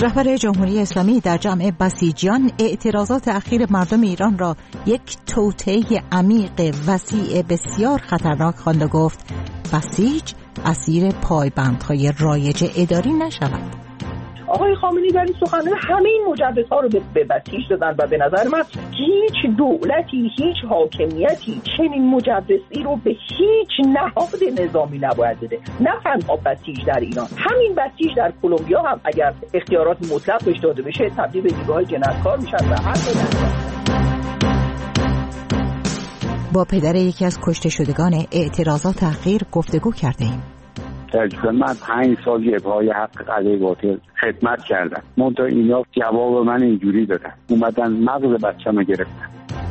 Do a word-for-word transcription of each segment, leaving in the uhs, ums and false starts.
رهبر جمهوری اسلامی در جمع بسیجیان اعتراضات اخیر مردم ایران را یک توطئه عمیق وسیع بسیار خطرناک خواند و گفت بسیج اسیر پایبندهای رایج اداری نشود. آقای خامنه‌ای در این سخنرانی همه این مجوزها رو به بسیج دادن و به نظر من هیچ دولتی، هیچ حاکمیتی چنین مجوزی رو به هیچ نهاد نظامی نباید بده. نه تنها بسیج در ایران، همین بسیج در کلمبیا هم اگر اختیارات مطلق بهش داده بشه تبدیل به نیروهای جنایتکار میشن و هر با پدر یکی از کشته شدگان اعتراضات اخیر گفتگو کردیم. من پنج سال جبهه‌های حق علیه باطل خدمت کردم. منتها اینا جواب من اینجوری دادن، اومدن مغز بچه‌مو گرفتن.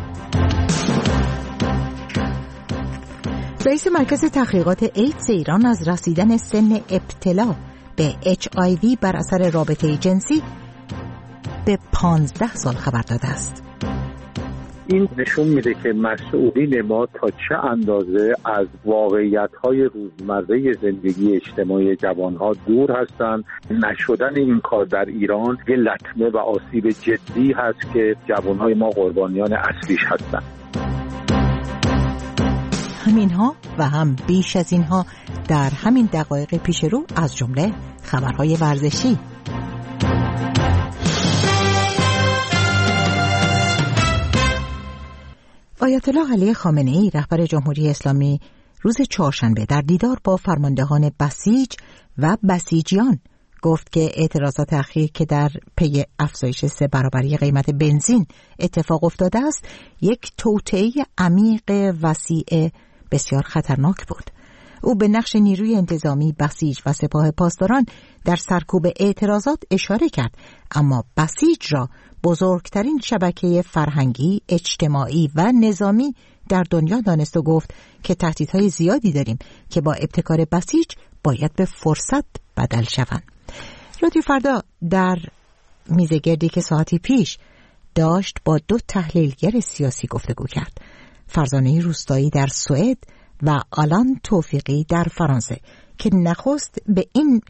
رئیس مرکز تحقیقات ایدز ایران از رسیدن سن ابتلا به اچ آی وی بر اثر رابطه جنسی به پانزده سال خبر داده است. این نشون میده که مسئولین ما تا چه اندازه از واقعیت‌های روزمره زندگی اجتماعی جوانها دور هستند. نشدن این کار در ایران یه لطمه و آسیب جدی هست که جوانهای ما قربانیان اصلیش هستند. همینها و هم بیش از اینها در همین دقایق پیش رو، از جمله خبرهای ورزشی. آیت الله علی خامنه‌ای رهبر جمهوری اسلامی روز چهارشنبه در دیدار با فرماندهان بسیج و بسیجیان گفت که اعتراضات اخیر که در پی افزایش سه برابری قیمت بنزین اتفاق افتاده است یک توطئه عمیق وسیع بسیار خطرناک بود. او به نقش نیروی انتظامی بسیج و سپاه پاسداران در سرکوب اعتراضات اشاره کرد، اما بسیج را بزرگترین شبکه فرهنگی، اجتماعی و نظامی در دنیا دانست و گفت که تهدیدهای زیادی داریم که با ابتکار بسیج باید به فرصت بدل شوند. رادیو فردا در میزگردی که ساعتی پیش داشت با دو تحلیلگر سیاسی گفتگو کرد، فرزانه روستایی در سوئد و آلان توفیقی در فرانسه، که نخست به این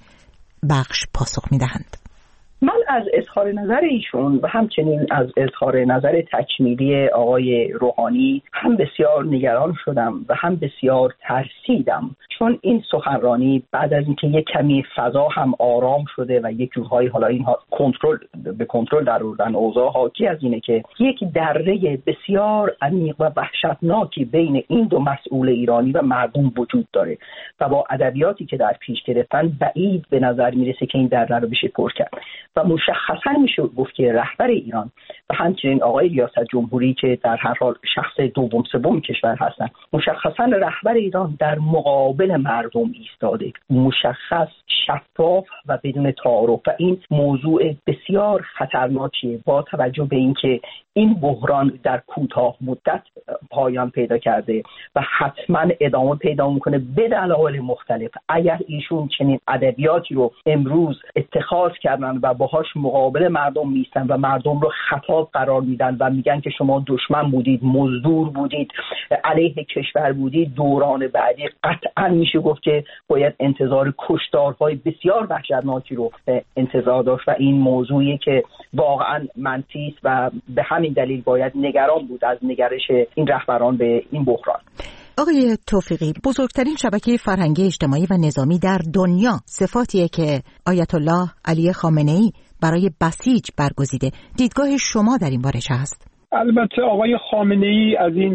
بخش پاسخ میدهند. من از اظهار نظر ایشون و همچنین از اظهار نظر تکمیلی آقای روحانی هم بسیار نگران شدم و هم بسیار ترسیدم، چون این سخنرانی بعد از اینکه یک کمی فضا هم آرام شده و یک جورهای حالا اینها کنترل به کنترل در آوردن اوضاع، حاکی از اینه که یک دره بسیار عمیق و وحشتناکی بین این دو مسئول ایرانی و مردم وجود داره و با ادبیاتی که در پیش گرفتن بعید به نظر میرسه که این دره رو بشه پر کرد. و مشخصا میشه گفت که رهبر ایران و همچنین آقای ریاست جمهوری که در هر حال شخص دوم سوم کشور هستن، مشخصا رهبر ایران در مقابل مردم ایستاده، مشخص، شفاف و بدون تعارف، و این موضوع بسیار خطرناکیه با توجه به اینکه این بحران در کوتاه مدت پایان پیدا کرده و حتما ادامه پیدا میکنه به دلایل مختلف. اگر ایشون چنین ادبیاتی رو امروز اتخاذ کردن و باهاش مقابل مردم میستن و مردم رو خطاب قرار میدن و میگن که شما دشمن بودید، مزدور بودید، علیه کشور بودید، دوران بعدی قطعا میشه گفت که باید انتظار کشتارهای بسیار وحشتناکی رو انتظار داشت و این موضوعی که واقعا منفی است و به همین دلیل باید نگران بود از نگرش این رهبران به این بحران. آقای توفیقی، بزرگترین شبکه فرهنگی، اجتماعی و نظامی در دنیا صفاتیه که آیت الله علی خامنه‌ای برای بسیج برگزیده. دیدگاه شما در این باره چه است؟ البته آقای خامنه‌ای از این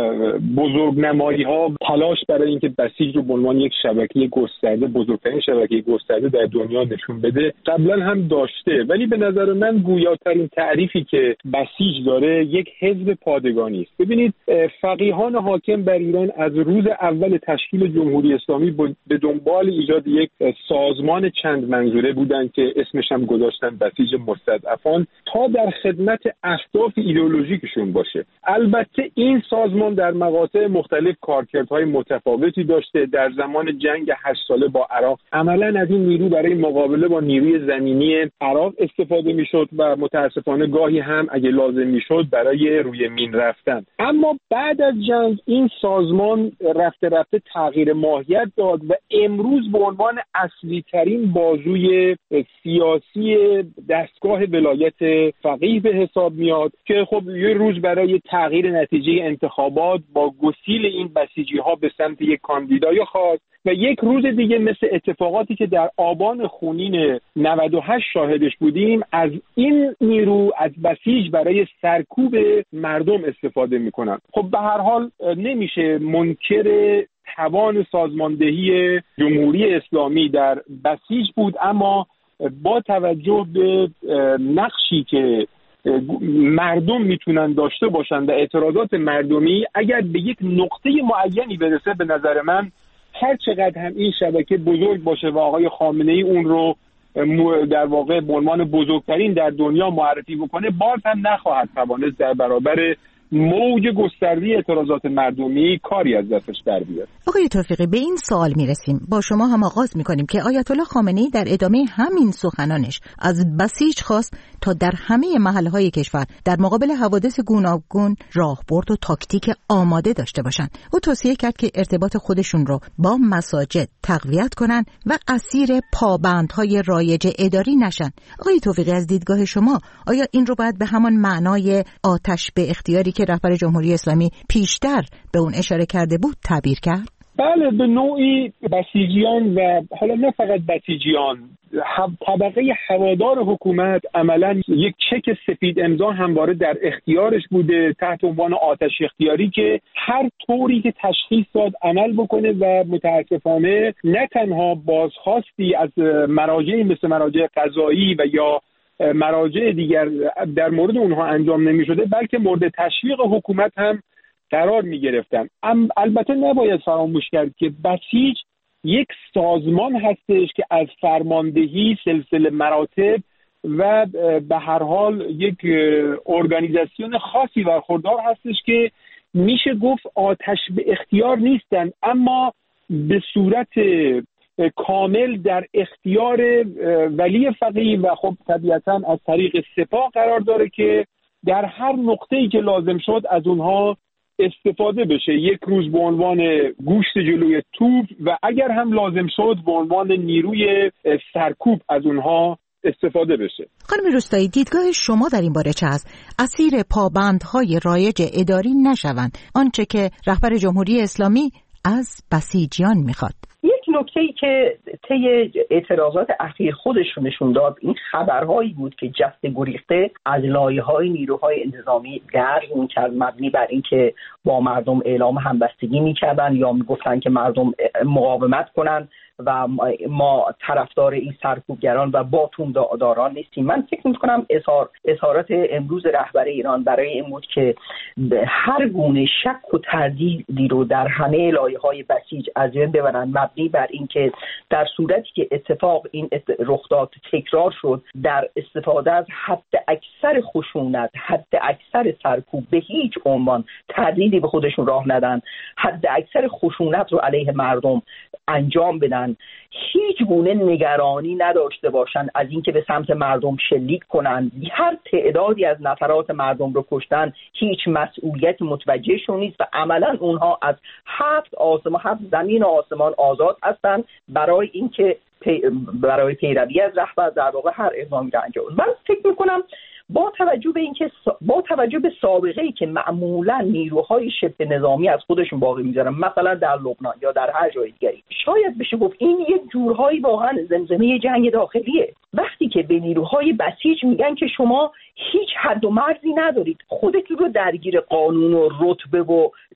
بزرگنمایی ها تلاش برای اینکه بسیج رو به عنوان یک شبکه گسترده، بزرگترین شبکه گسترده در دنیا نشون بده قبلا هم داشته، ولی به نظر من گویاترین تعریفی که بسیج داره یک حزب پادگانی است. ببینید فقیهان حاکم بر ایران از روز اول تشکیل جمهوری اسلامی به دنبال ایجاد یک سازمان چند منظوره بودند که اسمش هم گذاشتن بسیج مستضعفان، تا در خدمت اهداف ایدئولوژی ایدئولوژیکشون باشه. البته این سازمان در مقاطع مختلف کارکردهای متفاوتی داشته. در زمان جنگ هشت ساله با عراق عملاً از این نیرو برای مقابله با نیروی زمینی عراق استفاده میشد و متاسفانه گاهی هم اگه لازم میشد برای روی مین رفتن. اما بعد از جنگ این سازمان رفته رفته تغییر ماهیت داد و امروز به عنوان اصلی ترین بازوی سیاسی دستگاه ولایت فقیه به حساب میاد که خب یه روز برای تغییر نتیجه انتخابات با گسیل این بسیجی ها به سمت یک کاندیدای خاص و یک روز دیگه مثل اتفاقاتی که در آبان خونین نود و هشت شاهدش بودیم از این نیرو از بسیج برای سرکوب مردم استفاده میکنن. خب به هر حال نمیشه منکر توان سازماندهی جمهوری اسلامی در بسیج بود، اما با توجه به نقشی که مردم میتونن داشته باشن و اعتراضات مردمی اگر به یک نقطه معینی برسه، به نظر من هر چقدر هم این شبکه بزرگ باشه و آقای خامنه‌ای اون رو در واقع به عنوان بزرگترین در دنیا معرفی بکنه، باز هم نخواهد توانست در برابر موج گسترده اعتراضات مردمی کاری از دستش در بیاد. آقای توفیقی، به این سوال میرسیم، با شما هم آغاز میکنیم که آیت الله خامنه‌ای در ادامه همین سخنانش از بسیج خواست تا در همه محلهای کشور در مقابل حوادث گوناگون راهبرد و تاکتیک آماده داشته باشند. او توصیه کرد که ارتباط خودشون رو با مساجد تقویت کنن و اسیر پابندهای رایج اداری نشن. آقای توفیقی، از دیدگاه شما آیا این رو باید به همان معنای آتش به اختیاری که رهبر جمهوری اسلامی پیشتر به اون اشاره کرده بود تعبیر کرد؟ بله، به نوعی بسیجیان و حالا نه فقط بسیجیان، طبقه هوادار حکومت عملاً یک چک سفید امضا همواره در اختیارش بوده تحت عنوان آتش اختیاری که هر طوری که تشخیص داد عمل بکنه و متاسفانه نه تنها بازخواستی از مراجعی مثل مراجع قضایی و یا مراجع دیگر در مورد اونها انجام نمی شده، بلکه مورد تشویق حکومت هم قرار می گرفتن. البته نباید فراموش کرد که بسیج یک سازمان هستش که از فرماندهی سلسله مراتب و به هر حال یک ارگانیزاسیون خاصی برخوردار هستش که میشه گفت آتش به اختیار نیستن، اما به صورت کامل در اختیار ولی فقیه و خب طبیعتاً از طریق سپاه قرار داره که در هر نقطه‌ای که لازم شد از اونها استفاده بشه، یک روز به عنوان گوشت جلوی توپ و اگر هم لازم شد به عنوان نیروی سرکوب از اونها استفاده بشه. خانم روستایی، دیدگاه شما در این باره چه است؟ اسیر پابندهای رایج اداری نشوند، آنچه که رهبر جمهوری اسلامی از بسیجیان میخواد. یک نکته‌ای که طی اعتراضات اخیر خودشون نشون داد این خبرهایی بود که جست گریخته از لایه‌های نیروهای انتظامی درج می‌کرد مبنی بر اینکه با مردم اعلام همبستگی می‌کردن یا می‌گفتن که مردم مقاومت کنن و ما طرفدار این سرکوبگران و باتون داران نیستیم. من فکر می‌کنم اظهار اظهارات امروز رهبر ایران برای این بود که هر گونه شک و تردیدی رو در همه لایه‌های بسیج از بین ببرن مبنی بر اینکه در صورتی که اتفاق این رخداد تکرار شد در استفاده از حد اکثر خشونت، حد اکثر سرکوب به هیچ عنوان تردیدی به خودشون راه ندن، حد اکثر خشونت رو علیه مردم انجام بدن، هیچ گونه نگرانی نداشته باشن از اینکه به سمت مردم شلیک کنن، هر تعدادی از نفرات مردم رو کشتن هیچ مسئولیت متوجهشون نیست و عملا اونها از هفت آسمان هفت زمین و آسمان آزاد هستن برای اینکه پی برای پیروی از رهبر در واقع هر اقدامی را انجام بدن. من فکر می‌کنم با توجه به اینکه با توجه به سابقه‌ای که معمولا نیروهای شبه نظامی از خودشون باقی می‌ذارن، مثلا در لبنان یا در هر جای دیگری، شاید بشه گفت این یک جورهایی واقعا زمزمه جنگ داخلیه. وقتی که به نیروهای بسیج میگن که شما هیچ حد و مرزی ندارید، خودتون رو درگیر قانون و رتبه و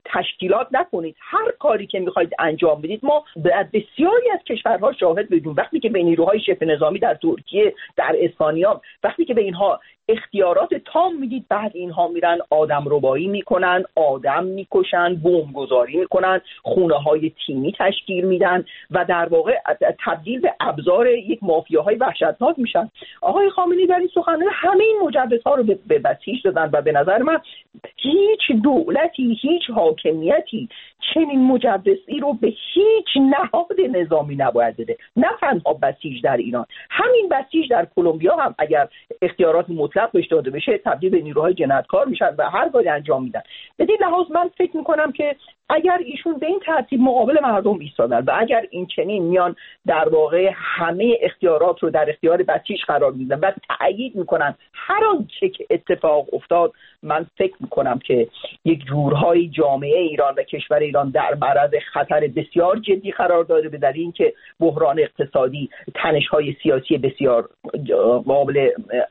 تشکیلات نکنید، هر کاری که میخواید انجام بدید. ما در بسیاری از کشورها شاهد بودیم وقتی که به نیروهای شبه نظامی در ترکیه، در اسپانیا، وقتی که به اینها اختیارات تام میدید، بعد اینها میرن آدم ربایی میکنن، آدم میکشن، بمبگذاری میکنن، خونه های تیمی تشکیل میدن و در واقع تبدیل به ابزار یک مافیاهای وحشتناک میشن. آقای خامنه‌ای در این سخنرانی همه این مجوزها رو به بسیج دادن و به نظر من هیچ دولتی، هیچ حاکمیتی چنین مجوزی رو به هیچ نهاد نظامی نباید بده، نه تنها بسیج در ایران، همین بسیج در کلمبیا هم اگر اختیارات مطلق بهش داده بشه تبدیل به نیروهای جنایتکار میشن و هر کاری انجام میدن. بدین لحاظ من فکر میکنم که اگر ایشون به این ترتیب مقابل مردم ایستادن و اگر این چنین میان در واقع همه اختیارات رو در اختیار بسیج قرار میدن و تأیید میکنن هر آنچه که اتفاق افتاد، من فکر میکنم که یک جورهای جامعه ایران و کشور ایران در معرض خطر بسیار جدی قرار داره، به دلیل اینکه بحران اقتصادی تنش‌های سیاسی بسیار قابل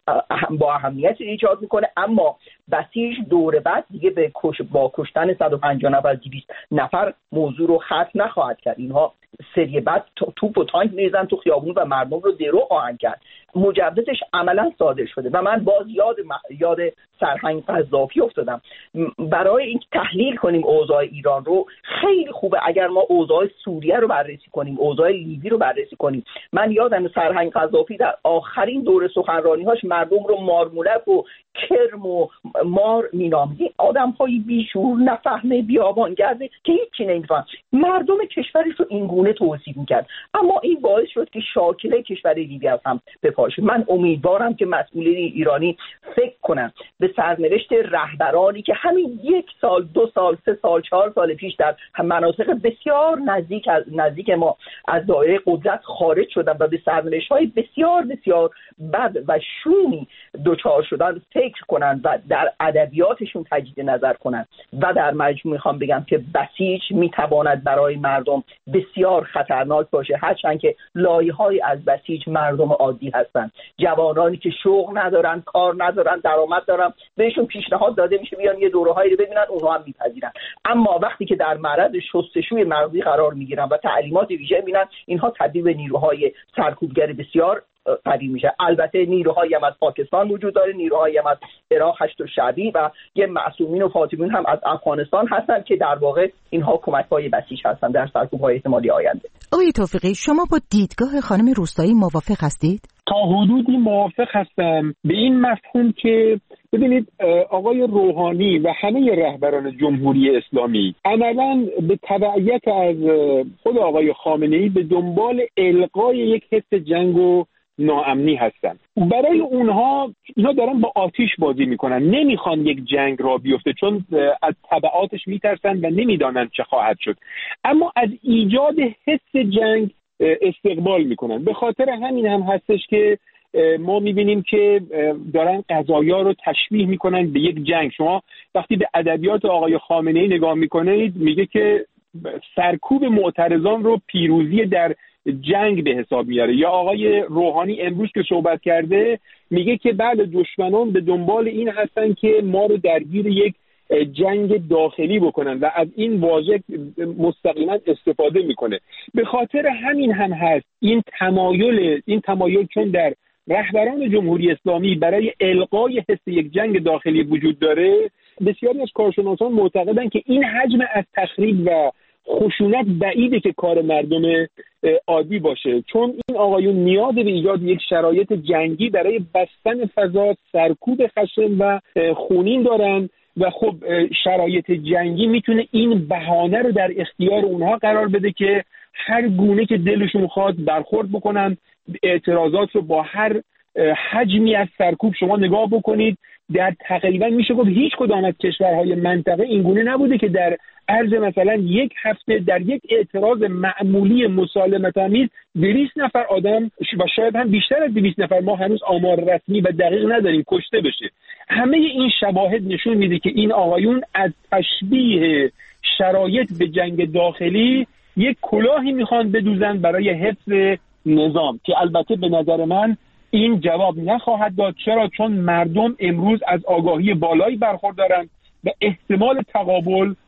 با اهمیت ایجاد میکنه. اما بسیج دور بعد دیگه به کش با کشتن صد و پنجاه نفر دویست نفر موضوع رو ختم نخواهد کرد. اینها سری بعد توپ و تانک می‌ریزن تو خیابون و مردم رو درو خواهند کرد. مجوزش عملا صادر شده و من باز یاد یاد سرهنگ قذافی افتادم. برای این تحلیل کنیم اوضاع ایران رو خیلی خوبه اگر ما اوضاع سوریه رو بررسی کنیم، اوضاع لیبی رو بررسی کنیم. من یادم سرهنگ قذافی در آخرین دور سخنرانی‌هاش مردم رو مارمولک و کرم و مار مینامید، آدم‌های بیشور، نفهمه، بیابانگرده که هیچی نمی‌فهمن، مردم کشورش رو این گونه توصیف می‌کرد. اما این باعث شد که شاکله کشور لیبی از هم بپاشه. من امیدوارم که مسئولین ایرانی فکر کنن به سرنوشت رهبرانی که همین یک سال، دو سال، سه سال، چهار سال پیش در مناطق بسیار نزدیک از نزدیک ما از دایره قدرت خارج شدن و به سرنوشت‌های بسیار بسیار بد و شومی دچار شدن فکر کنن و در ادبیاتشون تجدید نظر کنن. و در مجموع میخوام بگم که بسیج میتواند برای مردم بسیار خطرناک باشه، هرچند که لایه‌های از بسیج مردم عادی هستن، جوانانی که شغل ندارن، کار ندارن، درآمد دارن، بهشون پیشنهاد داده میشه بیان یه دوره‌هایی رو ببینن، اونها هم میپذیرن. اما وقتی که در معرض شستشوی مغزی قرار میگیرن و تعلیمات ویژه میبینن، اینها تبدیل به نیروهای سرکوبگر بسیار قدیم میشه. البته نیروهایی هم از پاکستان وجود داره، نیروهایی هم از عراق هشت و شعبی و یه معصومین و فاطمین هم از افغانستان هستن که در واقع اینها کمک‌های بسیج هستن در سرکوب‌های احتمالی آینده. آقای توفیقی، شما با دیدگاه خانم روستایی موافق هستید؟ تا حدودی موافق هستم، به این مفهوم که ببینید آقای روحانی و همه رهبران جمهوری اسلامی عملاً به تبعیت از خود آقای خامنه‌ای به دنبال القای یک حس جنگ و ناامنی هستن. برای اونها اینا دارن با آتش بازی میکنن، نمیخوان یک جنگ را بیفته چون از تبعاتش میترسن و نمیدانن چه خواهد شد، اما از ایجاد حس جنگ استقبال میکنن. به خاطر همین هم هستش که ما میبینیم که دارن قضایا رو تشبیه میکنن به یک جنگ. شما وقتی به ادبیات آقای خامنه‌ای نگاه میکنید میگه که سرکوب معترضان رو پیروزی در جنگ به حساب میاره، یا آقای روحانی امروز که صحبت کرده میگه که بعد دشمنان به دنبال این هستن که ما رو درگیر یک جنگ داخلی بکنن و از این واژه مستقیما استفاده میکنه. به خاطر همین هم هست این تمایل این تمایل چون در رهبران جمهوری اسلامی برای القای حس یک جنگ داخلی وجود داره، بسیاری از کارشناسان معتقدن که این حجم از تخریب و خشونت بعیده که کار مردم عادی باشه، چون این آقایون نیاز به ایجاد یک شرایط جنگی برای بستن فضا، سرکوب خشن و خونین دارن و خب شرایط جنگی میتونه این بهانه رو در اختیار اونها قرار بده که هر گونه که دلشون خواد برخورد بکنن. اعتراضات رو با هر حجمی از سرکوب شما نگاه بکنید، در تقریبا میشه گفت هیچ کدام از کشورهای منطقه اینگونه نبوده که در عرض مثلا یک هفته در یک اعتراض معمولی مسالمت‌آمیز دویست نفر آدم و شاید هم بیشتر از دویست نفر، ما هنوز آمار رسمی و دقیق نداریم، کشته بشه. همه این شواهد نشون میده که این آقایون از تشبیه شرایط به جنگ داخلی یک کلاهی میخوان بدوزن برای حفظ نظام که البته به نظر من این جواب نخواهد داد. چرا؟ چون مردم امروز از آگاهی بالایی برخوردارند و احتمال تقابل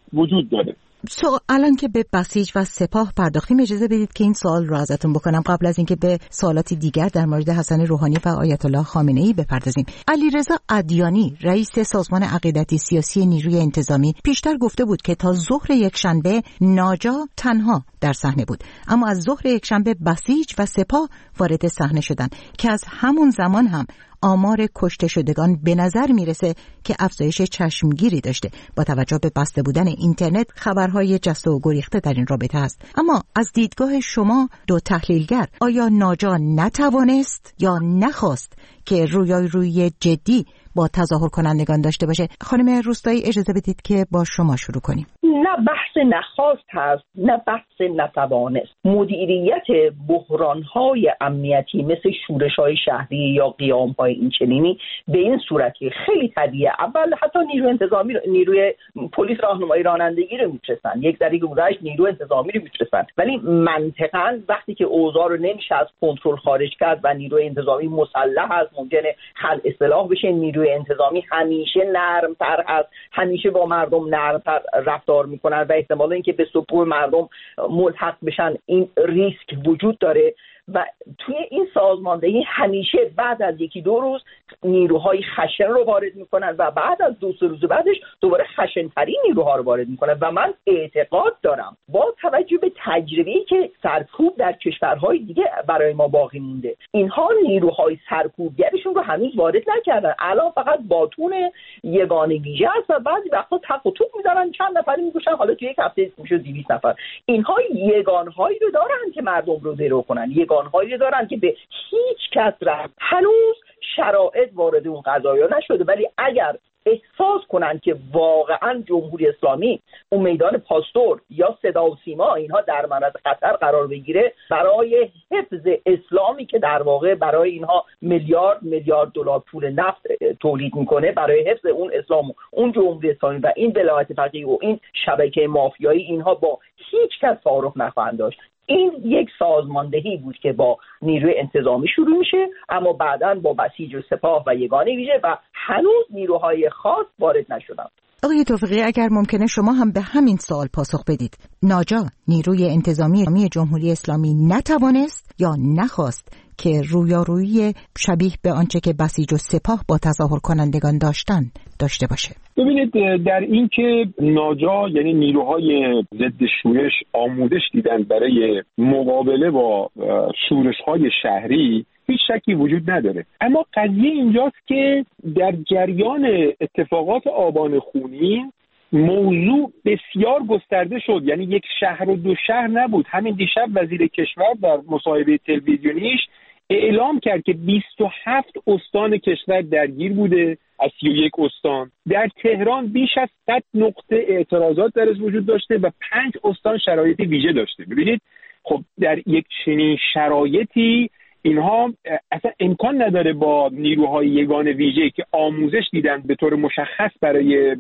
وجود داره. سو الان که به بسیج و سپاه پرداختیم، اجازه بدید که این سوال رو ازتون بکنم قبل از اینکه به سوالاتی دیگر در مورد حسن روحانی و آیت الله خامنه‌ای بپردازیم. علیرضا ادیانی رئیس سازمان عقیدتی سیاسی نیروی انتظامی پیشتر گفته بود که تا ظهر یکشنبه ناجا تنها در صحنه بود، اما از ظهر یکشنبه بسیج و سپاه وارد صحنه شدند که از همون زمان هم آمار کشته شدگان به نظر میرسه که افزایش چشمگیری داشته. با توجه به بسته بودن اینترنت خبرهای جسته و گریخته در این رابطه است. اما از دیدگاه شما دو تحلیلگر، آیا ناجا نتوانست یا نخواست که رویای روی جدی با تظاهر کنندگان داشته باشه؟ خانم روستایی اجازه بدید که با شما شروع کنیم. نه بحث نخواست هست، نه بحث نتوانست. مدیریت بحران‌های امنیتی مثل شورش‌های شهری یا قیام‌های اینچنینی به این صورتی خیلی طبیعیه. اول حتی نیروی انتظامی رو، نیروی پلیس راهنمایی رانندگی رو می‌فرستن، یک ذره گذشت نیروی انتظامی رو می‌فرستن، ولی منطقاً وقتی که اوضاع رو نمیشه از کنترل خارج کرد و نیروی انتظامی مسلح است، ممکنه خلع سلاح بشه. نیروی انتظامی همیشه نرم‌تر هست، همیشه با مردم نرم‌تر رفتار میکنن و احتمال اینکه به سطوح مردم ملحق بشن این ریسک وجود داره. و توی این سازماندهی همیشه بعد از یکی دو روز نیروهای خشن رو وارد میکنن و بعد از دو سه روز بعدش دوباره خشن‌ترین نیروها رو وارد میکنن. و من اعتقاد دارم با توجه به تجربه‌ای که سرکوب در کشورهای دیگه برای ما باقی مونده، اینها نیروهای سرکوبگرشون رو هنوز وارد نکردن. الان فقط باتون یگانه ویژه است و بعضی وقتا تق و توپ میذارن، چند نفری میگوشن، حالا توی یک هفته میشه دویست نفر. اینها یگانهایی رو دارن که مردم رو درو کنن، هایی دارن که به هیچ کس رفت. هنوز شرایط وارد اون قضایا نشده، ولی اگر احساس کنن که واقعا جمهوری اسلامی اون میدان پاستور یا صدا و سیما اینها در معرض خطر قرار بگیره، برای حفظ اسلامی که در واقع برای اینها میلیارد میلیارد دلار پول نفت تولید میکنه، برای حفظ اون اسلام و اون جمهوری اسلامی و این ولایت فقیه و این شبکه مافیایی، اینها با هیچ کس تعارف نخواهند داشت. این یک سازماندهی بود که با نیروی انتظامی شروع میشه، اما بعداً با بسیج و سپاه و یگانه ویژه و هنوز نیروهای خاص وارد نشدن. آقای توفیقی، اگر ممکنه شما هم به همین سوال پاسخ بدید. ناجا نیروی انتظامی جمهوری اسلامی نتوانست یا نخواست که رویارویی شبیه به آنچه که بسیج و سپاه با تظاهر کنندگان داشتن داشته باشه؟ ببینید، در این که ناجا یعنی نیروهای ضد شورش آموزش دیدن برای مقابله با شورش‌های شهری، هیچ شکی وجود نداره. اما قضیه اینجاست که در جریان اتفاقات آبان خونین موضوع بسیار گسترده شد، یعنی یک شهر و دو شهر نبود. همین دیشب وزیر کشور در مصاحبه تلویزیونیش اعلام کرد که بیست و هفت استان کشور درگیر بوده از سی و یک استان. در تهران بیش از صد نقطه اعتراضات درش وجود داشته و پنج استان شرایط ویژه داشته. ببینید خب در یک چنین شرایطی اینها اصلا امکان نداره با نیروهای یگانه ویژه که آموزش دیدن به طور مشخص برای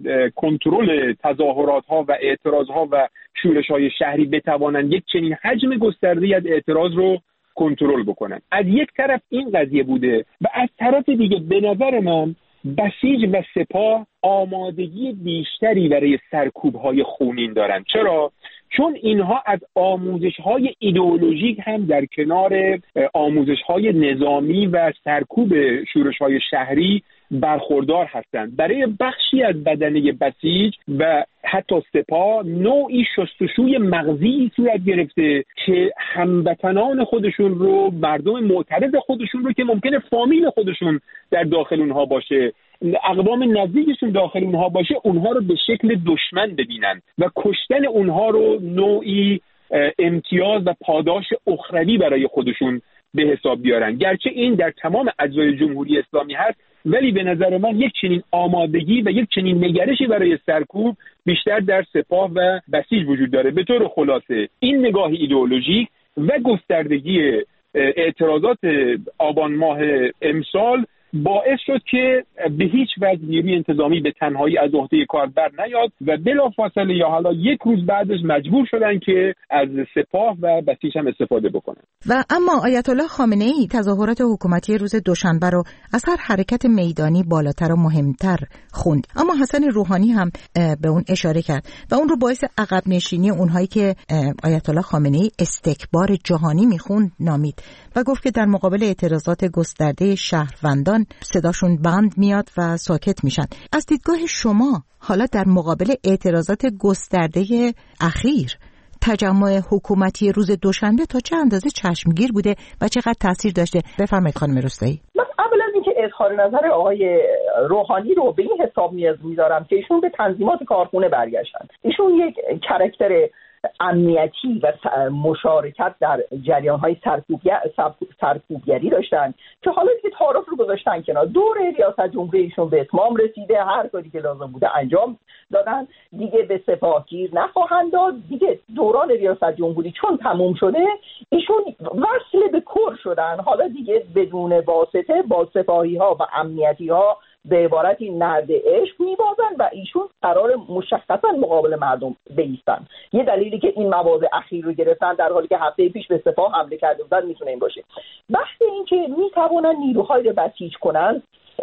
کنترل تظاهرات‌ها و اعتراض‌ها و شورش‌های شهری بتوانند یک چنین حجم گسترده‌ای از اعتراض رو کنترل بکنن. از یک طرف این قضیه بوده و از طرف دیگه به نظر من بسیج و سپاه آمادگی بیشتری برای سرکوب‌های خونین دارن. چرا؟ چون اینها از آموزش‌های ایدئولوژیک هم در کنار آموزش‌های نظامی و سرکوب شورش‌های شهری برخوردار هستند. برای بخشی از بدنه بسیج و حتی سپاه نوعی شستشوی مغزی صورت گرفته که هموطنان خودشون رو، مردم معترض خودشون رو که ممکنه فامیل خودشون در داخل اونها باشه، اقوام نزدیکشون داخل اونها باشه، اونها رو به شکل دشمن ببینن و کشتن اونها رو نوعی امتیاز و پاداش اخروی برای خودشون به حساب بیارن. گرچه این در تمام اجزای جمهوری اسلامی هست، ولی به نظر من یک چنین آمادگی و یک چنین نگرشی برای سرکوب بیشتر در سپاه و بسیج وجود داره. به طور خلاصه این نگاه ایدئولوژیک و گستردگی اعتراضات آبان ماه امسال باعث شد که به هیچ وجه نیروی انتظامی به تنهایی از عهده کار بر نیاد و بلافاصله یا حالا یک روز بعدش مجبور شدن که از سپاه و بسیج هم استفاده بکنن. و اما آیت الله خامنه ای تظاهرات حکومتی روز دوشنبه رو از هر حرکت میدانی بالاتر و مهمتر خوند، اما حسن روحانی هم به اون اشاره کرد و اون رو باعث عقب نشینی اونهایی که آیت الله خامنه ای استکبار جهانی میخوند نامید و گفت که در مقابل اعتراضات گسترده شهروندان صداشون بند میاد و ساکت میشن. از دیدگاه شما حالا در مقابل اعتراضات گسترده اخیر تجمع حکومتی روز دوشنبه تا چه اندازه چشمگیر بوده و چقدر تاثیر داشته؟ بفرمایید خانم روستایی. من قبل از اینکه اظهار نظر آقای روحانی رو به این حساب میذارم که ایشون به تنظیمات کارخونه برگشتن، ایشون یک کاراکتر امنیتی و مشارکت در جریان‌های سرکوبگری داشتن که حالا دیگه تعارف رو گذاشتن کنار. دور ریاست جمهوری ایشون به اتمام رسیده، هر کاری که لازم بوده انجام دادن، دیگه به سپاهگیر نخواهند داد. دیگه دوران ریاست جمهوری چون تموم شده ایشون وصل به کور شدن، حالا دیگه بدون واسطه با سپاهی‌ها و امنیتی‌ها به عبارتی نرد عشق میبازن و ایشون قرار مشخصا مقابل مردم بایستن. یه دلیلی که این مواضع اخیر رو گرفتن در حالی که هفته پیش به سپاه حمله کرده بودن میتونه این باشه. بحث این که میتوانن نیروهای رو بسیج کنن،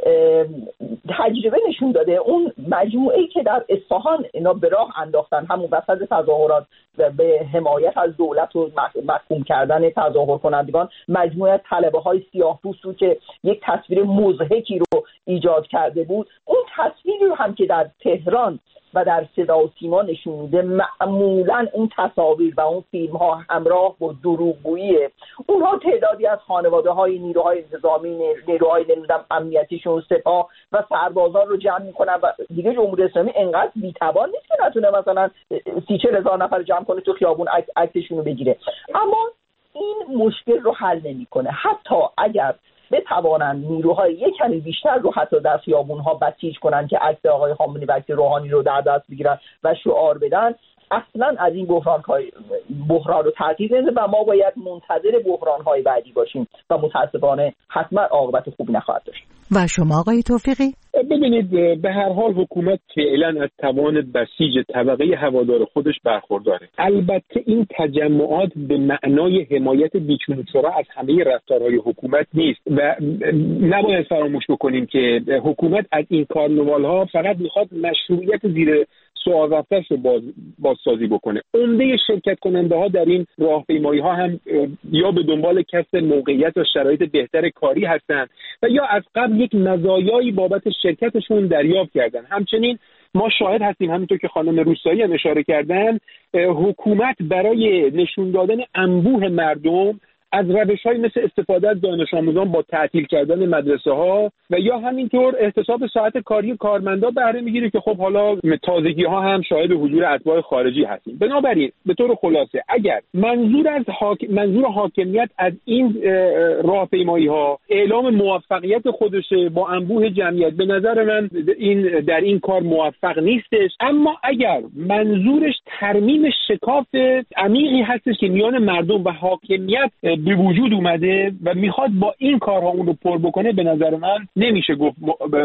تجربه نشون داده اون مجموعه‌ای که در اصفهان اینا به راه انداختن، همون وسط تظاهرات به حمایت از دولت و محکوم کردن تظاهر کنندگان، مجموعه طلبه‌های سیاه‌پوست رو که یک تصویر مضحکی رو ایجاد کرده بود، اون تصویری رو هم که در تهران و در صدا و سیما نشون میده، معمولا اون تصاویر و اون فیلم ها همراه با دروغگوییه. اونها تعدادی از خانواده های نیروهای انتظامی، نیروهای نمیدونم امنیتیشون، سپاه و سربازان رو جمع میکنن و دیگه جمهوری اسلامی انقدر بی‌توان نیست که نتونه مثلا سی چهل هزار نفر جمع کنه تو خیابون عکسشون رو بگیره. اما این مشکل رو حل نمیکنه. حتی اگر بتوانند نیروهای یک کمی بیشتر رو حتی در خیابون‌ها بسیج کنن که عکس آقای خامنه‌ای و عکس روحانی رو در دست بگیرن و شعار بدن، اصلا از این بحران بحران رو تغییر نمیده و ما باید منتظر بحران‌های بعدی باشیم و متاسفانه حتما عاقبت خوبی نخواهد داشت. و شما آقای توفیقی؟ ببینید، به هر حال حکومت فعلا از توان بسیج طبقه هوادار خودش برخورداره. البته این تجمعات به معنای حمایت بیچون و چرا از همه رفتارهای حکومت نیست و نباید فراموش بکنیم که حکومت از این کارنوال‌ها فقط میخواد مشروعیت زیر سوال رفتش رو باز بازسازی بکنه. عمده شرکت کننده ها در این راهپیمایی ها هم یا به دنبال کسب موقعیت و شرایط بهتر کاری هستند و یا از قبل یک مزایایی بابت شرکتشون دریافت کردن. همچنین ما شاهد هستیم، همینطور که خانم روستایی هم اشاره کردن، حکومت برای نشون دادن انبوه مردم از روش‌های مثل استفاده از دانش آموزان با تعطیل کردن مدرسه‌ها و یا همینطور احتساب ساعت کاری کارمندا بهره می‌گیره که خب حالا تازگی‌ها هم شاهد حضور اتباع خارجی هستیم. بنابراین به طور خلاصه اگر منظور از حاک... منظور حاکمیت از این راهپیمایی‌ها اعلام موفقیت خودشه با انبوه جمعیت، به نظر من این در این کار موفق نیستش. اما اگر منظورش ترمیم شکاف عمیقی هستش که میان مردم و حاکمیت به وجود اومده و میخواد با این کارها اون رو پر بکنه، به نظر من نمیشه گفت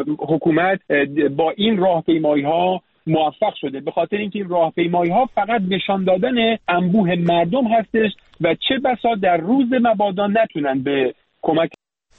حکومت با این راهپیمایی‌ها موفق شده، به خاطر اینکه این راهپیمایی‌ها فقط نشان دادن انبوه مردم هستش و چه بسا در روز مبادا نتونن به کمک.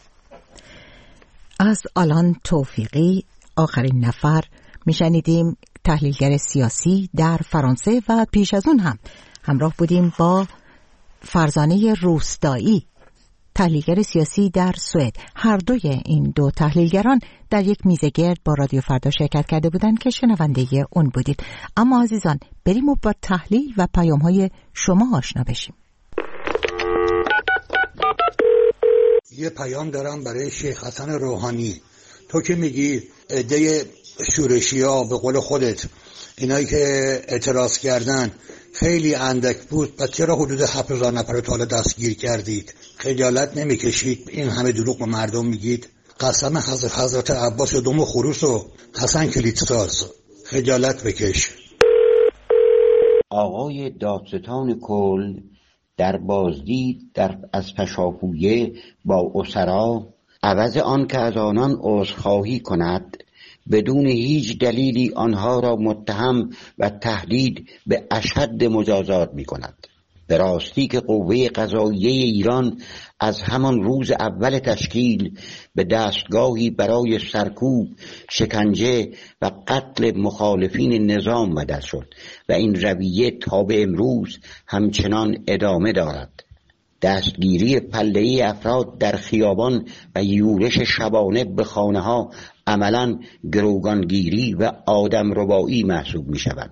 از آلان توفیقی، آخرین نفر میشنیدیم، تحلیلگر سیاسی در فرانسه و پیش از اون هم همراه بودیم با فرزانه روستایی، تحلیلگر سیاسی در سوئد. هر دوی این دو تحلیلگران در یک میز گرد با رادیو فردا شرکت کرده بودند که شنونده اون بودید. اما عزیزان، بریم و با تحلیل و پیام‌های شما آشنا بشیم. یه پیام دارم برای شیخ حسن روحانی. تو که میگی عده شورشی‌ها به قول خودت اینایی که اعتراض کردن خیلی اندک بود، پس چرا حدود هفت هزار نفر رو تا حالا دستگیر کردید؟ خجالت نمیکشید این همه دروغ به مردم میگید؟ قسم حضرت حضرت عباس و دوم خروس و حسن کلیدساز، خجالت بکش. آقای دادستان کل در بازدید در از پشاپویه با اسرا عوض آن که از آنان عذرخواهی کند بدون هیچ دلیلی آنها را متهم و تهدید به اشد مجازات می کند. به راستی که قوه قضاییه ایران از همان روز اول تشکیل به دستگاهی برای سرکوب، شکنجه و قتل مخالفین نظام بدل شد و این رویه تا به امروز همچنان ادامه دارد. دستگیری پله‌ای افراد در خیابان و یورش شبانه به خانه‌ها عملاً گروگانگیری و آدمربایی محسوب می شود.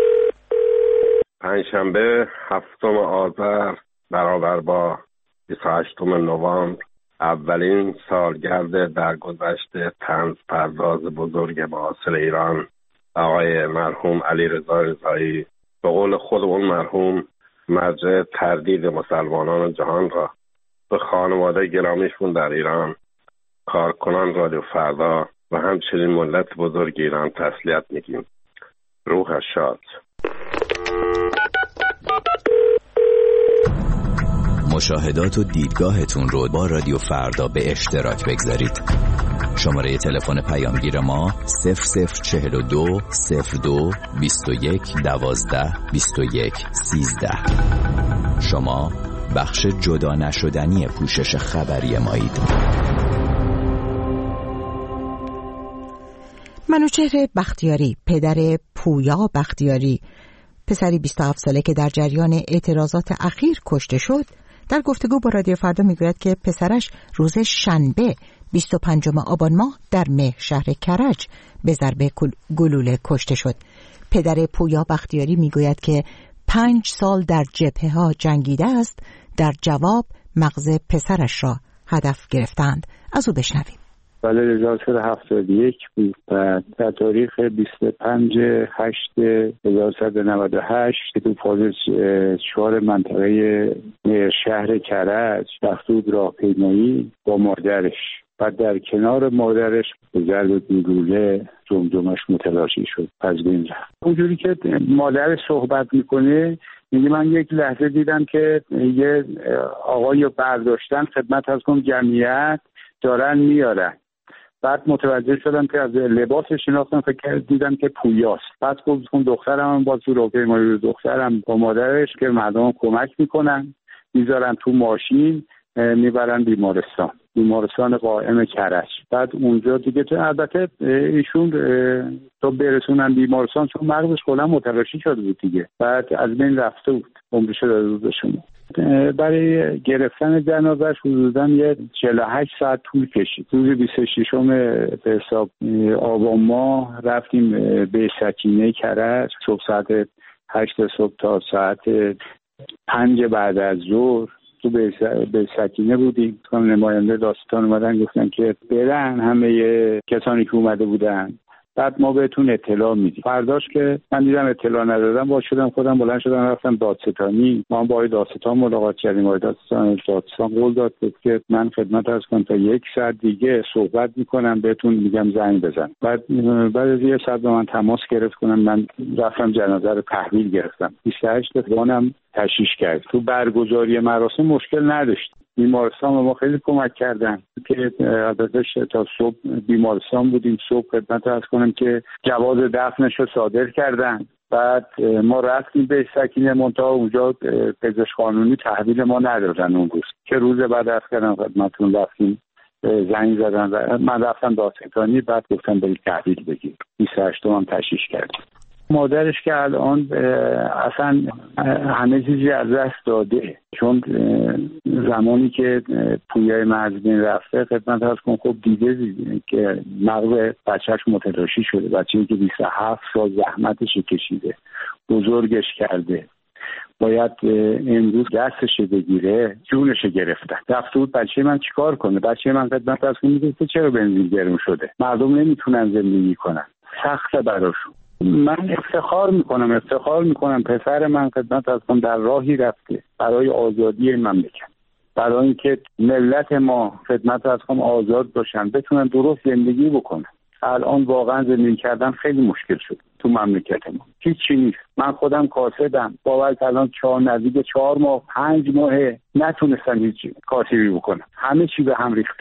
پنجشنبه هفتم آذر برابر با بیست و هشتم نوامبر اولین سالگرد درگذشت طنز پرداز بزرگ معاصر ایران آقای مرحوم علیرضا رضایی به قول خود اون مرحوم مرجع تردید مسلمانان جهان را به خانواده گرامیشون در ایران، کارکنان رادیو فردا و همچنین ملت بزرگ ایران تسلیت میگیم. روحش شاد. مشاهدات و دیدگاهتون رو با رادیو فردا به اشتراک بگذارید. شماره تلفن پیامگیر ما صفر صفر چهل و دو صفر دو بیست و یک دوازده بیست و یک سیزده. شما بخش جدا نشدنی پوشش خبری مایید. منوچهر بختیاری، پدر پویا بختیاری، پسری بیست و هفت ساله که در جریان اعتراضات اخیر کشته شد، در گفتگو با رادیو فردا میگوید که پسرش روز شنبه بیست و پنجم آبان ماه در مهر شهر کرج به ضربه گلوله کشته شد. پدر پویا بختیاری میگوید که پنج سال در جبهه ها جنگیده است. در جواب مغز پسرش را هدف گرفتند. از او بشنویم. سال هزار و سیصد و هفتاد و یک بود و در تاریخ بیست و پنجم هشتم هزار و سیصد و نود و هشت تو پازش چهار منطقه شهر کرج رفته بود راهپیمایی با مادرش و در کنار مادرش به ضرب گلوله جمجمش متلاشی شد، از بین رفت. اونجوری که مادرش صحبت میکنه میگه من یک لحظه دیدم که یه آقایی برداشتن خدمت از اون جمعیت دارن میارن. بعد متوجه شدم که از لباسش شناختم، فکر دیدم که پویاست. بعد گفتم دخترم با تو راهپیمایی دخترم با مادرش که مردم کمک میکنن، میذارن تو ماشین میبرن بیمارستان بیمارستان قائم کرج. بعد اونجا دیگه تو البته ایشون تو برسونن بیمارستان چون مغزش کلا متلاشی شده بود دیگه. بعد از بین رفته بود، عمرش داده بود به شما. برای گرفتن جنازه‌اش حدوداً یه چهل و هشت ساعت طول کشید. روز بیست و ششم به حساب آبان ماه رفتیم به سکینه کرج. صبح ساعت هشت صبح تا ساعت پنج بعد از ظهر تو به سکینه بودیم. نماینده داستان اومدن گفتن که برن همه کسانی که اومده بودن، بعد ما بهتون اطلاع میدیم. فرداش که من دیدم اطلاع ندادم با شدم خودم بلند شدم رفتم دادستانی. ما با دادستان ملاقات کردیم. با دادستان دادستان قول داد که من خدمت عرض کنم تا یک ساعت دیگه صحبت میکنم بهتون میگم زنگ بزن. بعد بعد از یک ساعت با من تماس گرفت کنم. من رفتم جنازه رو تحویل گرفتم. بیست و هشت توانم تشییع کرد. تو برگزاری مراسم مشکل نداشت. بیمارستان ما خیلی کمک کردن که البته تا صبح بیمارستان بودیم. صبح خدمت عرض کنم که جواز دفنش رو صادر کردن. بعد ما رفتیم به سکینه منتها اونجا پزشک قانونی تحویل ما ندادن. اون روز که روز بعد عرض کردم خدمتتون رفتیم زنگ زدن و من رفتم دادستانی. بعد گفتم برید تحویل بگیر. بیست و هشتم هم تشییع کردیم. مادرش که الان اصلا همه چیزی از دست داده، چون زمانی که پویای مزبین رفته خدمت هست کن خب دیده دیده که مغز بچهش متلاشی شده. بچه‌ای که بیست و هفت سال زحمتش کشیده، بزرگش کرده، باید امروز دستش بگیره، جونش گرفتن. رفته بود بچه من چیکار کنه؟ بچه من خدمت هست کن میگه چرا بنزین گرم شده، مردم نمیتونن زندگی کنن، سخته براشون. من افتخار میکنم افتخار میکنم پسر من خدمت هستم در راهی رفته برای آزادی مملکت، برای اینکه ملت ما خدمت هستم آزاد باشن، بتونن درست زندگی بکنن. الان واقعا زندگی کردن خیلی مشکل شد تو مملکت ما، هیچی نیست. من خودم کاسبم، باور الان چهار نزدیک چهار ماه پنج ماه نتونستن هیچ کاسبی بکنن، همه چی به هم ریخته.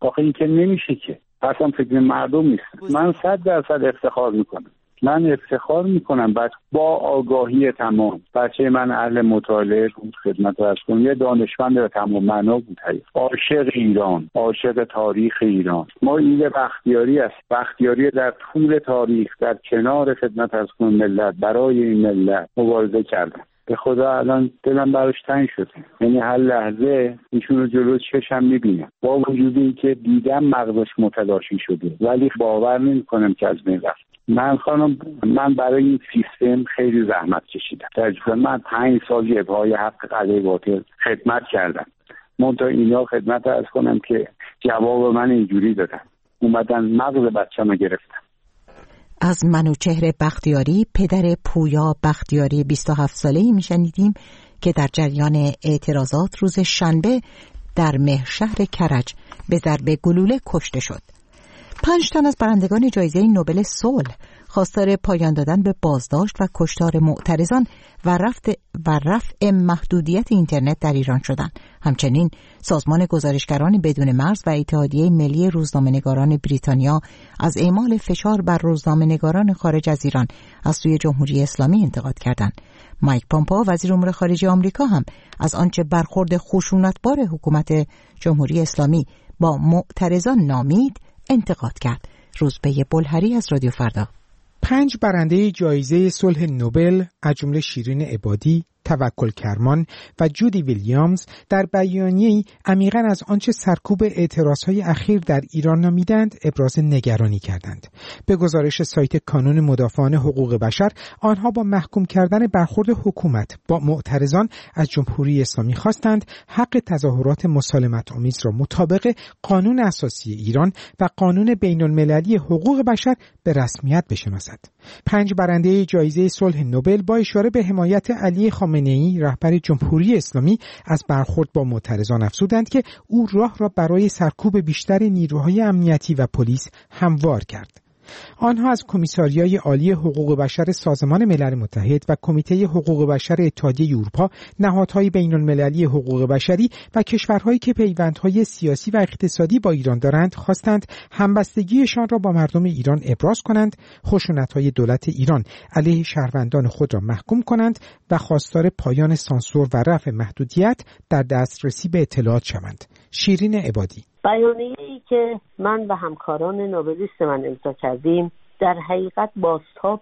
آخه این که نمیشه که، اصلا فکر مردم نیست. من صد درصد افتخار میکنم من افتخار میکنم بعد با آگاهی تمام. بچه من اهل مطالعه بود، خدمت عرض کنم، یه دانشمند به تمام معنا بود، عاشق ایران، عاشق تاریخ ایران. ما این بختیاری است، بختیاری در طول تاریخ در کنار خدمت عرض کنم ملت، برای این ملت مبارزه کردن. به خدا الان دلم براش تنگ شده، یعنی هر لحظه ایشون رو جلو چشم میبینم، با وجود این که دیدم مغزش متلاشی شده ولی باور نمیکنم که از بین رفت. من خانم من برای این سیستم خیلی زحمت کشیدم. در من پنج سال جبهه‌های حق قلعه باطل خدمت کردم. منتها اینا خدمت عرض کنم که جواب من اینجوری دادن، اومدن مغز بچه‌مو گرفتن. از منوچهر بختیاری، پدر پویا بختیاری بیست و هفت ساله‌ای میشنیدیم که در جریان اعتراضات روز شنبه در مهرشهر کرج به ضرب گلوله کشته شد. پنج تن از برندگان جایزه نوبل صلح خواستار پایان دادن به بازداشت و کشتار معترضان و رفع و رفع محدودیت اینترنت در ایران شدند. همچنین سازمان گزارشگران بدون مرز و اتحادیه ملی روزنامه‌نگاران بریتانیا از اعمال فشار بر روزنامه‌نگاران خارج از ایران از سوی جمهوری اسلامی انتقاد کردند. مایک پامپئو وزیر امور خارجه آمریکا هم از آنچه برخورد خشونتبار حکومت جمهوری اسلامی با معترضان نامید انتقاد کرد. روزبه بلهری از رادیو فردا. پنج برنده جایزه صلح نوبل از جمله شیرین عبادی، توکل کرمان و جودی ویلیامز در بیانیه‌ای عمیقاً از آنچه سرکوب اعتراضهای اخیر در ایران نامیدند ابراز نگرانی کردند. به گزارش سایت کانون مدافعان حقوق بشر، آنها با محکوم کردن برخورد حکومت با معترضان از جمهوری اسلامی خواستند حق تظاهرات مسالمت آمیز را مطابق قانون اساسی ایران و قانون بین‌المللی حقوق بشر به رسمیت بشناسد. پنج برنده جایزه صلح نوبل با اشاره به حمایت علی خامنه‌ای رهبر جمهوری اسلامی از برخورد با معترضان افزودند که او راه را برای سرکوب بیشتر نیروهای امنیتی و پلیس هموار کرد. آنها از کمیساریای عالی حقوق بشر سازمان ملل متحد و کمیته حقوق بشر اتحادیه اروپا، نهادهای بین‌المللی حقوق بشری و کشورهایی که پیوندهای سیاسی و اقتصادی با ایران دارند خواستند همبستگیشان را با مردم ایران ابراز کنند، خشونت‌های دولت ایران علیه شهروندان خود را محکوم کنند و خواستار پایان سانسور و رفع محدودیت در دسترسی به اطلاعات شوند. شیرین عبادی: بیانیه‌ای که من و همکاران نوبلیست من امضا کردیم در حقیقت بازتاب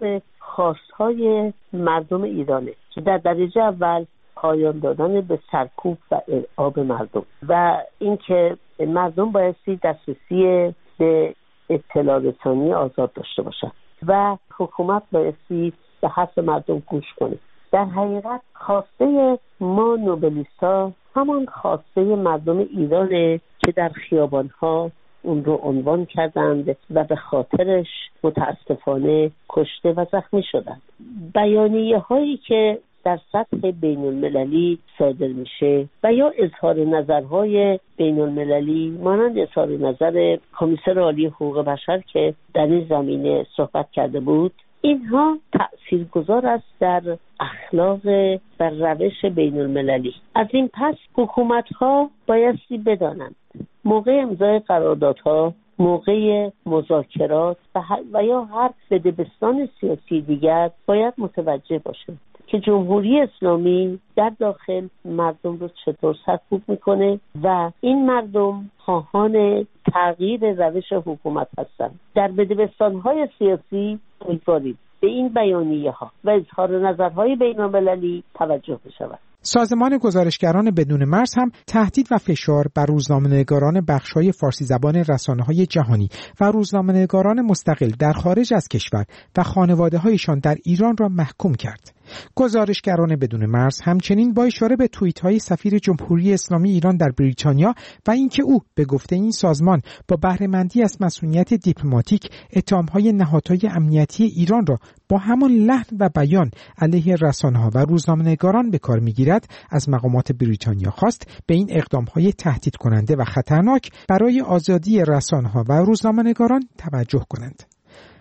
خواستهای مردم ایرانه که در درجه اول پایان دادن به سرکوب و ارعاب مردم و اینکه مردم بایستی دسترسی به اطلاع رسانی آزاد داشته باشند و حکومت بایستی به حرف مردم گوش کنه. در حقیقت خواسته ما نوبلیست‌ها همان خواسته مردم ایرانه که در خیابان‌ها اون رو عنوان کردند و به خاطرش متاسفانه کشته و زخمی شدند. بیانیه هایی که در سطح بین المللی صادر میشه و یا اظهار نظرهای بین المللی مانند اظهار نظر کمیسر عالی حقوق بشر که در این زمینه صحبت کرده بود، اینها تأثیرگذار است در اخلاق و روش بین المللی. از این پس حکومت‌ها بایستی بدانند موقع امضای قراردادها، موقع مذاکرات و, و یا هر بدبستان سیاسی دیگر باید متوجه باشند که جمهوری اسلامی در داخل مردم رو چطور سرکوب میکنه و این مردم خواهان تغییر روش حکومت هستند. در بدبستان‌های سیاسی امیدواریم به این بیانیه ها و اظهار نظرهای بین المللی توجه بشود. سازمان گزارشگران بدون مرز هم تهدید و فشار بر روزنامه‌نگاران بخش‌های فارسی زبان رسانه‌های جهانی و روزنامه‌نگاران مستقل در خارج از کشور و خانواده‌هایشان در ایران را محکوم کرد. گزارشگران بدون مرز همچنین با اشاره به توییت‌های سفیر جمهوری اسلامی ایران در بریتانیا و اینکه او به گفته این سازمان با بهره‌مندی از مسئولیت دیپلماتیک اتهام‌های نهادهای امنیتی ایران را با همان لحن و بیان علیه رسانه‌ها و روزنامه‌نگاران به کار می‌گیرد، از مقامات بریتانیا خواست به این اقدام‌های تهدید کننده و خطرناک برای آزادی رسانه‌ها و روزنامه‌نگاران توجه کنند.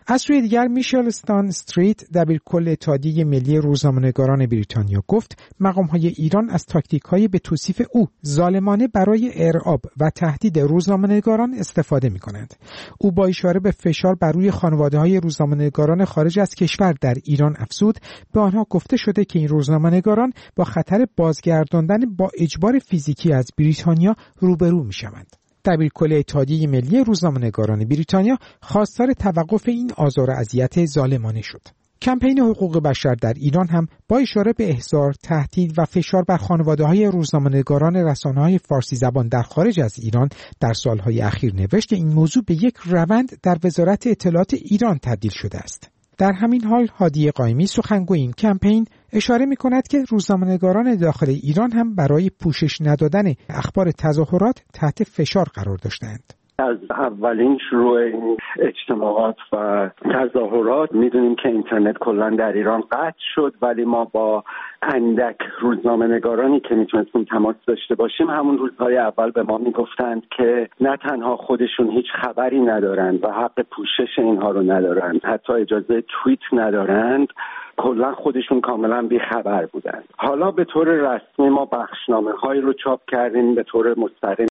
از سوی دیگر میشل استان استریت دبیرکل اتحادیه ملی روزنامه‌نگاران بریتانیا گفت مقام‌های ایران از تاکتیک‌های به توصیف او ظالمانه برای ارعاب و تهدید روزنامه‌نگاران استفاده می‌کنند. او با اشاره به فشار بر روی خانواده‌های روزنامه‌نگاران خارج از کشور در ایران افزود به آنها گفته شده که این روزنامه‌نگاران با خطر بازگرداندن با اجبار فیزیکی از بریتانیا روبرو می‌شوند. دبیرکل اتحادیه ملی روزنامه‌نگاران بریتانیا خواستار توقف این آزار و اذیت ظالمانه شد. کمپین حقوق بشر در ایران هم با اشاره به احضار، تهدید و فشار بر خانواده‌های روزنامه‌نگاران رسانه‌های فارسی زبان در خارج از ایران در سالهای اخیر نوشت که این موضوع به یک روند در وزارت اطلاعات ایران تبدیل شده است. در همین حال هادی قائمی سخنگوی این کمپین اشاره می‌کند که روزنامه‌نگاران داخل ایران هم برای پوشش ندادن اخبار تظاهرات تحت فشار قرار داشتند. از اولین شروع این اجتماعات و تظاهرات میدونیم که اینترنت کلا در ایران قطع شد، ولی ما با اندک روزنامه‌نگارانی که میتونستیم تماس داشته باشیم همون روزهای اول به ما میگفتند که نه تنها خودشون هیچ خبری ندارند و حق پوشش اینها رو ندارند، حتی اجازه توییت ندارند، کلا خودشون کاملا بیخبر بودند. حالا به طور رسمی ما بخشنامه‌هایی رو چاپ کردیم به طور مستقیم